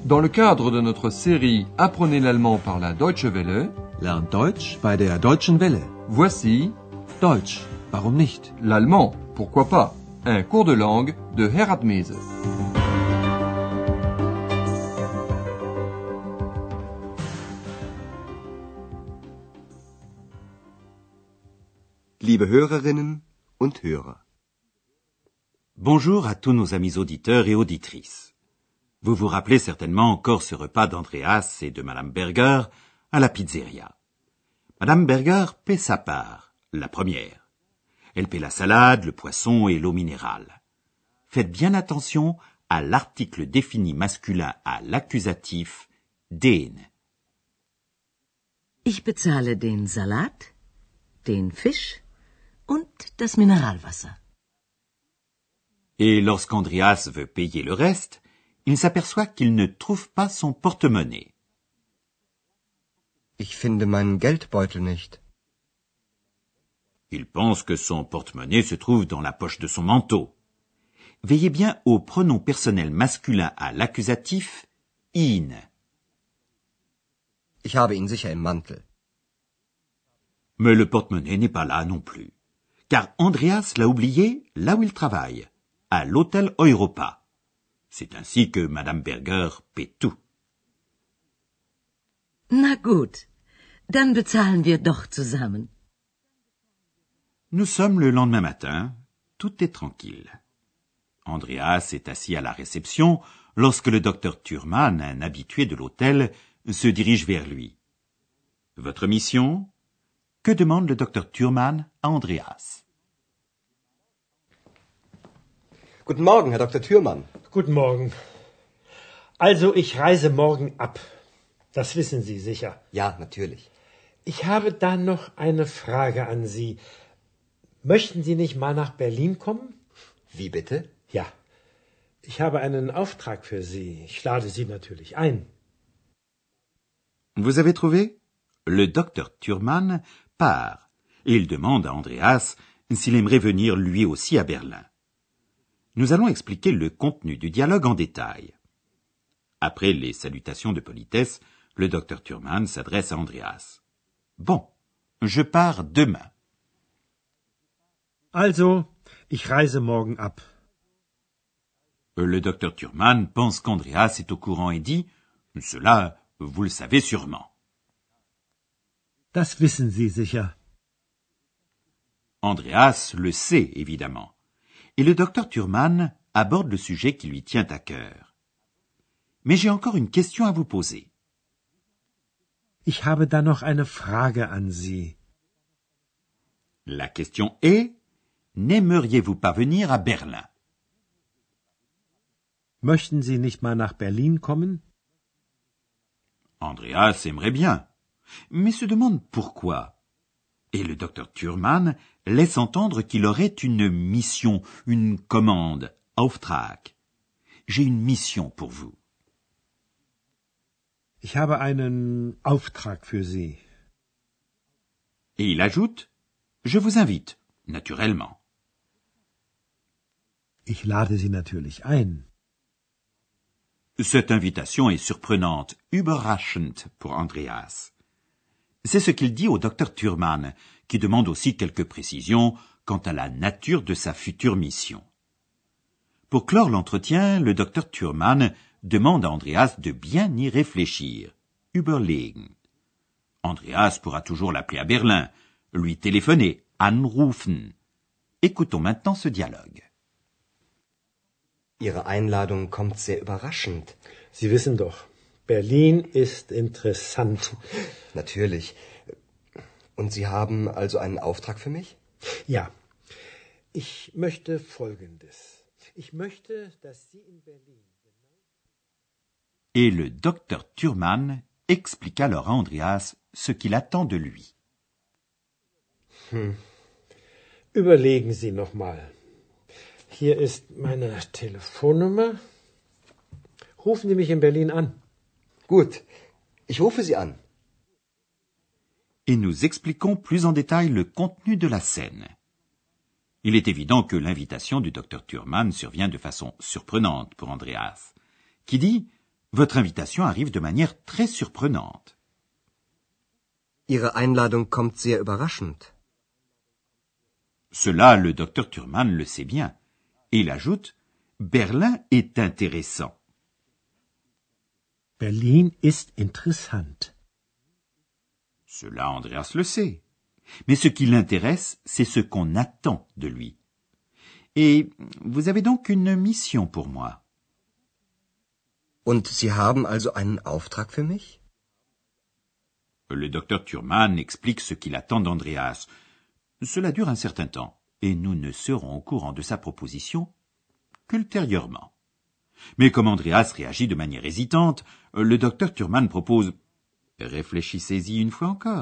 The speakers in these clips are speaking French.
Dans le cadre de notre série Apprenez l'allemand par la Deutsche Welle, Lernt Deutsch bei der Deutschen Welle. voici Deutsch, warum nicht? l'allemand, pourquoi pas, un cours de langue de Herat Mese. Liebe Hörerinnen und Hörer. Bonjour à tous nos amis auditeurs et auditrices. Vous vous rappelez certainement encore ce repas d'Andreas et de Madame Berger à la pizzeria. Madame Berger paie sa part, la première. Elle paie la salade, le poisson et l'eau minérale. Faites bien attention à l'article défini masculin à l'accusatif den. Ich bezahle den Salat, den Fisch und das Mineralwasser. Et lorsqu'Andreas veut payer le reste, il s'aperçoit qu'il ne trouve pas son porte-monnaie. Ich finde meinen Geldbeutel nicht. Il pense que son porte-monnaie se trouve dans la poche de son manteau. Veillez bien au pronom personnel masculin à l'accusatif ihn. Ich habe ihn sicher im Mantel. Mais le porte-monnaie n'est pas là non plus, car Andreas l'a oublié là où il travaille, à l'hôtel Europa. C'est ainsi que Madame Berger paie tout. Na gut, dann bezahlen wir doch zusammen. Nous sommes le lendemain matin, tout est tranquille. Andreas est assis à la réception lorsque le docteur Thurman, un habitué de l'hôtel, se dirige vers lui. Votre mission? Que demande le docteur Thurman à Andreas? Guten Morgen, Herr Dr. Thürmann. Guten Morgen. Also, ich reise morgen ab. Das wissen Sie sicher. Ja, natürlich. Ich habe da noch eine Frage an Sie. Möchten Sie nicht mal nach Berlin kommen? Wie bitte? Ja. Ich habe einen Auftrag für Sie. Ich lade Sie natürlich ein. Vous avez trouvé? Le docteur Thurman part et il demande à Andreas s'il aimerait venir lui aussi à Berlin. Nous allons expliquer le contenu du dialogue en détail. Après les salutations de politesse, le docteur Thurman s'adresse à Andreas. Bon, je pars demain. Also, ich reise morgen ab. Le docteur Thurman pense qu'Andreas est au courant et dit « Cela, vous le savez sûrement. » Das wissen Sie sicher. Andreas le sait, évidemment. Et le docteur Thurman aborde le sujet qui lui tient à cœur. Mais j'ai encore une question à vous poser. Ich habe da noch eine Frage an Sie. La question est, n'aimeriez-vous pas venir à Berlin? Möchten Sie nicht mal nach Berlin kommen? Andreas aimerait bien, mais se demande pourquoi. Et le docteur Thurman laisse entendre qu'il aurait une mission, une commande, Auftrag. J'ai une mission pour vous. Ich habe einen Auftrag für Sie. Et il ajoute, je vous invite, naturellement. Ich lade Sie natürlich ein. Cette invitation est surprenante, überraschend pour Andreas. C'est ce qu'il dit au docteur Thurman, qui demande aussi quelques précisions quant à la nature de sa future mission. Pour clore l'entretien, le docteur Thurman demande à Andreas de bien y réfléchir, überlegen. Andreas pourra toujours l'appeler à Berlin, lui téléphoner, anrufen. Écoutons maintenant ce dialogue. Ihre Einladung kommt sehr überraschend. Sie wissen doch, Berlin ist interessant. Natürlich. Und Sie haben also einen Auftrag für mich? Ja, ich möchte Folgendes. Ich möchte, dass Sie in Berlin... Et le docteur Thurman explique alors à Andreas ce qu'il attend de lui. Überlegen Sie noch mal. Hier ist meine Telefonnummer. Rufen Sie mich in Berlin an. Gut, ich rufe Sie an. Et nous expliquons plus en détail le contenu de la scène. Il est évident que l'invitation du docteur Thurman survient de façon surprenante pour Andreas, qui dit Votre invitation arrive de manière très surprenante. Ihre Einladung kommt sehr überraschend. Cela, le docteur Thurman le sait bien. Et il ajoute « Berlin est intéressant ». Berlin ist interessant. Cela, Andreas le sait. Mais ce qui l'intéresse, c'est ce qu'on attend de lui. Et vous avez donc une mission pour moi. Und Sie haben also einen Auftrag für mich? Le docteur Thurman explique ce qu'il attend d'Andreas. Cela dure un certain temps, et nous ne serons au courant de sa proposition qu'ultérieurement. Mais comme Andreas réagit de manière hésitante, le docteur Thurman propose « Réfléchissez-y une fois encore ».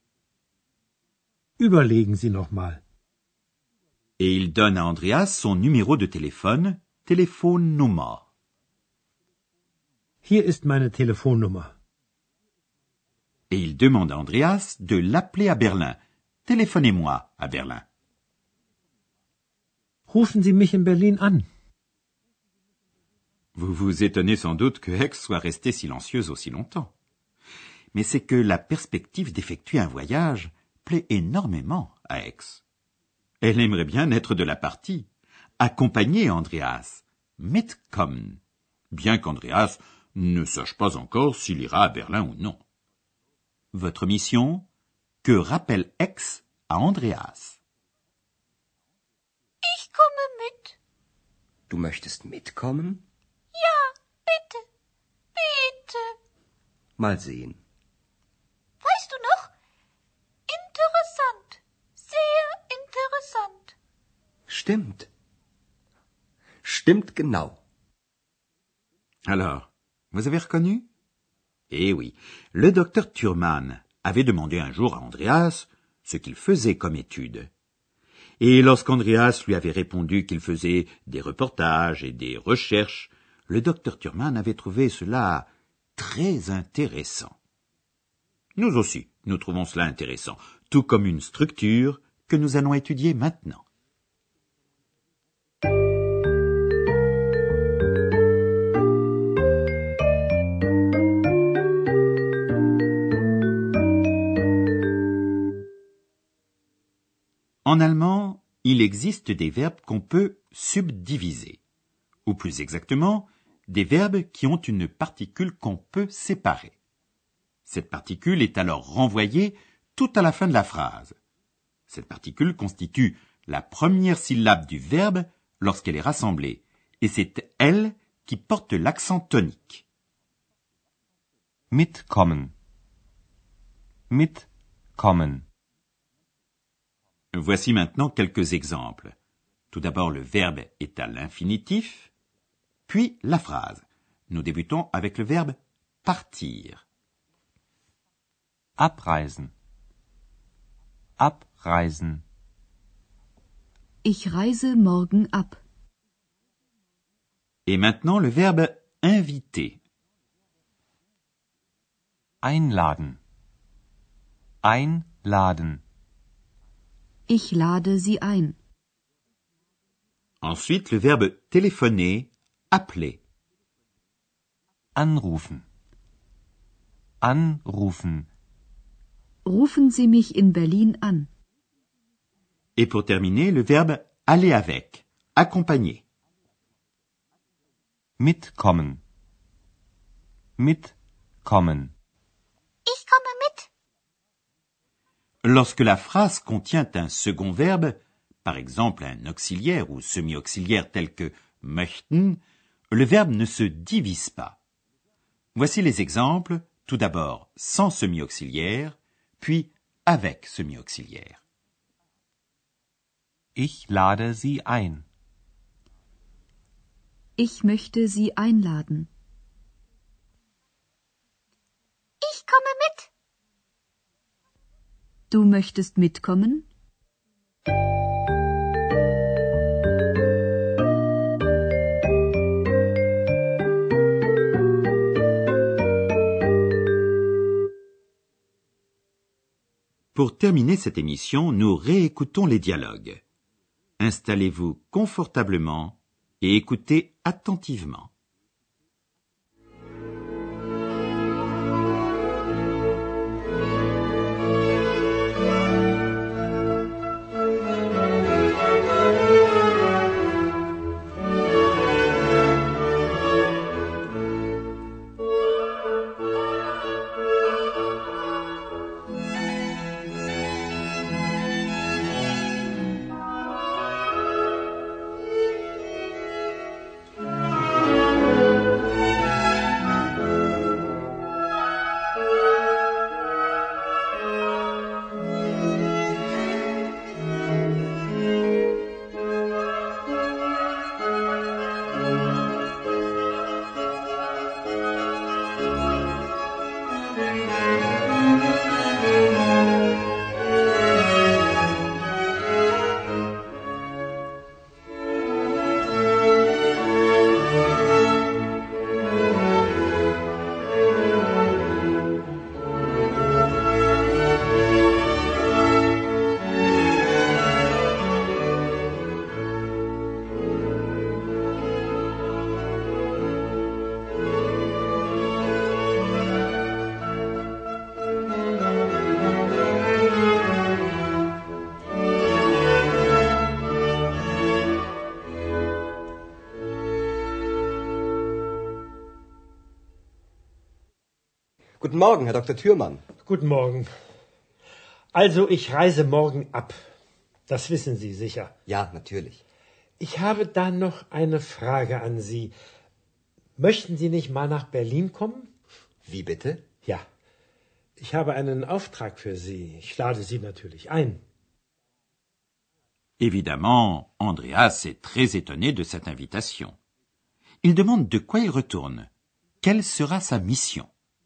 Überlegen Sie noch mal. Et il donne à Andreas son numéro de téléphone, Telefonnummer. Hier ist meine Telefonnummer. Et il demande à Andreas de l'appeler à Berlin. Téléphonez-moi à Berlin. Rufen Sie mich in Berlin an. Vous vous étonnez sans doute que Aix soit restée silencieuse aussi longtemps. Mais c'est que la perspective d'effectuer un voyage plaît énormément à Aix. Elle aimerait bien être de la partie, accompagner Andreas, mitkommen, bien qu'Andreas ne sache pas encore s'il ira à Berlin ou non. Votre mission, que rappelle Aix à Andreas? Ich komme mit. Du möchtest mitkommen? Ja, bitte. Bitte. Mal sehen. Weißt du noch? Interessant. Sehr interessant. Stimmt. Stimmt genau. Alors, vous avez reconnu? Eh oui, le docteur Thurman avait demandé un jour à Andreas ce qu'il faisait comme étude. Et lorsqu'Andreas lui avait répondu qu'il faisait des reportages et des recherches, le docteur Thurman avait trouvé cela très intéressant. Nous aussi, nous trouvons cela intéressant, tout comme une structure que nous allons étudier maintenant. En allemand, il existe des verbes qu'on peut subdiviser, ou plus exactement, des verbes qui ont une particule qu'on peut séparer. Cette particule est alors renvoyée tout à la fin de la phrase. Cette particule constitue la première syllabe du verbe lorsqu'elle est rassemblée, et c'est elle qui porte l'accent tonique. Mitkommen. Mitkommen. Voici maintenant quelques exemples. Tout d'abord, le verbe est à l'infinitif, puis la phrase. Nous débutons avec le verbe partir. Abreisen. Abreisen. Ich reise morgen ab. Et maintenant le verbe inviter. Einladen. Einladen. Ich lade Sie ein. Ensuite, le verbe téléphoner, appeler. Anrufen. Anrufen. Rufen Sie mich in Berlin an. Et pour terminer, le verbe aller avec, accompagner. Mitkommen. Mitkommen. Ich komme mit. Lorsque la phrase contient un second verbe, par exemple un auxiliaire ou semi-auxiliaire tel que möchten, le verbe ne se divise pas. Voici les exemples, tout d'abord sans semi-auxiliaire, puis avec semi-auxiliaire. Ich lade Sie ein. Ich möchte Sie einladen. Ich komme mit. Du möchtest mitkommen? Pour terminer cette émission, nous réécoutons les dialogues. Installez-vous confortablement et écoutez attentivement. Guten Morgen, Herr Dr. Thürmann. Guten Morgen. Also, ich reise morgen ab. Das wissen Sie sicher. Ja, natürlich. Ich habe da noch eine Frage an Sie. Möchten Sie nicht mal nach Berlin kommen? Wie bitte? Ja. Ich habe einen Auftrag für Sie. Ich lade Sie natürlich ein. Évidemment, Andreas est très étonné de cette invitation. Il demande de quoi il retourne. Quelle sera sa mission?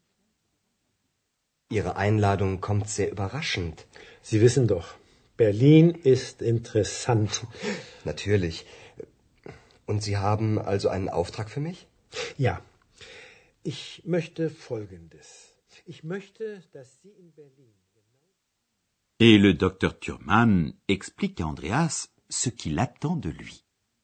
Ihre Einladung kommt sehr überraschend. Sie wissen doch, Berlin ist interessant. Natürlich. Und Sie haben also einen Auftrag für mich? Ja. Ich möchte Folgendes. Ich möchte, dass Sie in Berlin... Et le docteur Thurman explique à Andreas ce qu'il attend de lui.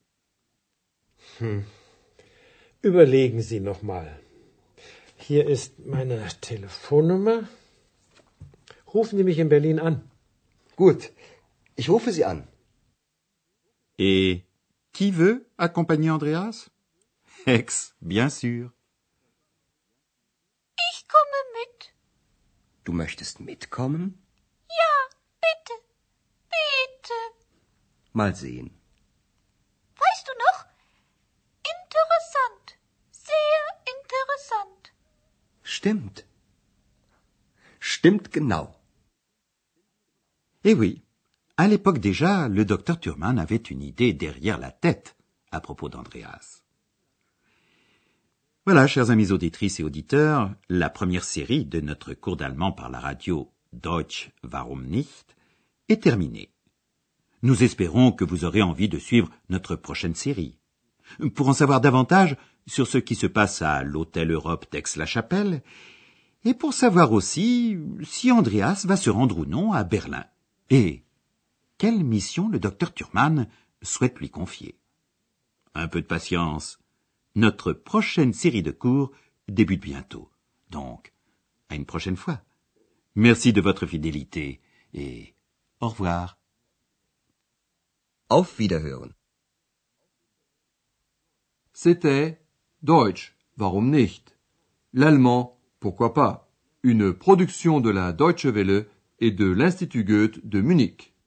Überlegen Sie noch mal. Hier ist meine Telefonnummer. Rufen Sie mich in Berlin an. Gut, ich rufe Sie an. Et qui veut accompagner Andreas? Hex, bien sûr. Ich komme mit. Du möchtest mitkommen? Ja, bitte. Bitte. Mal sehen. Weißt du noch? Interessant. Sehr interessant. Stimmt. Stimmt genau. Eh oui, à l'époque déjà, le docteur Thurman avait une idée derrière la tête à propos d'Andreas. Voilà, chers amis auditrices et auditeurs, la première série de notre cours d'allemand par la radio Deutsch, warum nicht est terminée. Nous espérons que vous aurez envie de suivre notre prochaine série. Pour en savoir davantage sur ce qui se passe à l'Hôtel Europe d'Aix-la-Chapelle, et pour savoir aussi si Andreas va se rendre ou non à Berlin, et quelle mission le docteur Thurman souhaite lui confier. Un peu de patience. Notre prochaine série de cours débute bientôt. Donc, à une prochaine fois. Merci de votre fidélité et au revoir. Auf Wiederhören. C'était Deutsch, warum nicht? L'allemand, pourquoi pas? Une production de la Deutsche Welle et de l'Institut Goethe de Munich.